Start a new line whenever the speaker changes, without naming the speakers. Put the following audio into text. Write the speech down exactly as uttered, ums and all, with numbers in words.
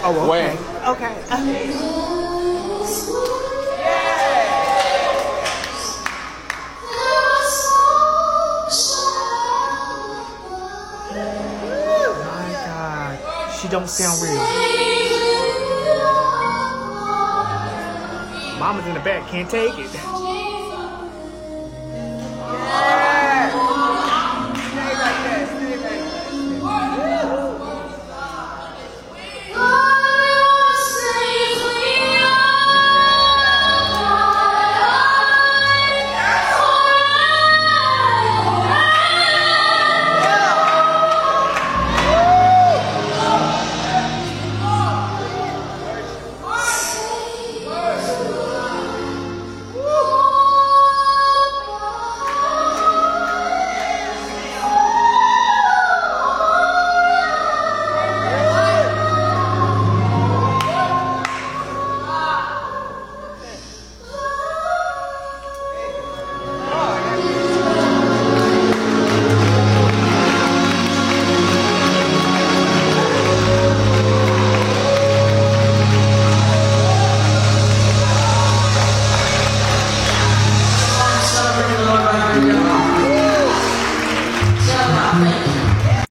Oh, okay.
When-
Okay. My God. She don't sound real. Mama's in the back. Can't take it.